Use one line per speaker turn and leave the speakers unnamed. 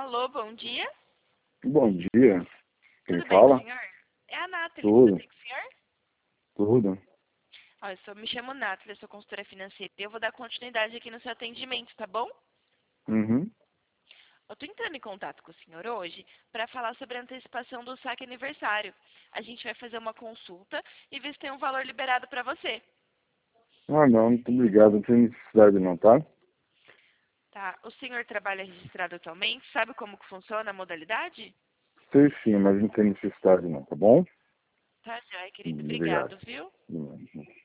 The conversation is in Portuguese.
Alô, bom dia.
Bom dia. Quem
Tudo bem com
fala?
o senhor? É a Nathalie,
Tudo.
tudo bem com o senhor?
Tudo.
Olha, eu me chamo Nathalie, sou consultora financeira e eu vou dar continuidade aqui no seu atendimento, tá bom?
Uhum.
Eu tô entrando em contato com o senhor hoje para falar sobre a antecipação do saque aniversário. A gente vai fazer uma consulta e ver se tem um valor liberado para você,
Ah, não, muito obrigado. Não tem necessidade não, tá?
tá? O senhor trabalha registrado atualmente? Sabe como que funciona a modalidade?
Sei sim, mas não tem necessidade não, tá bom?
Tá, já, querido.
Obrigado.
Obrigado, viu?
Uhum.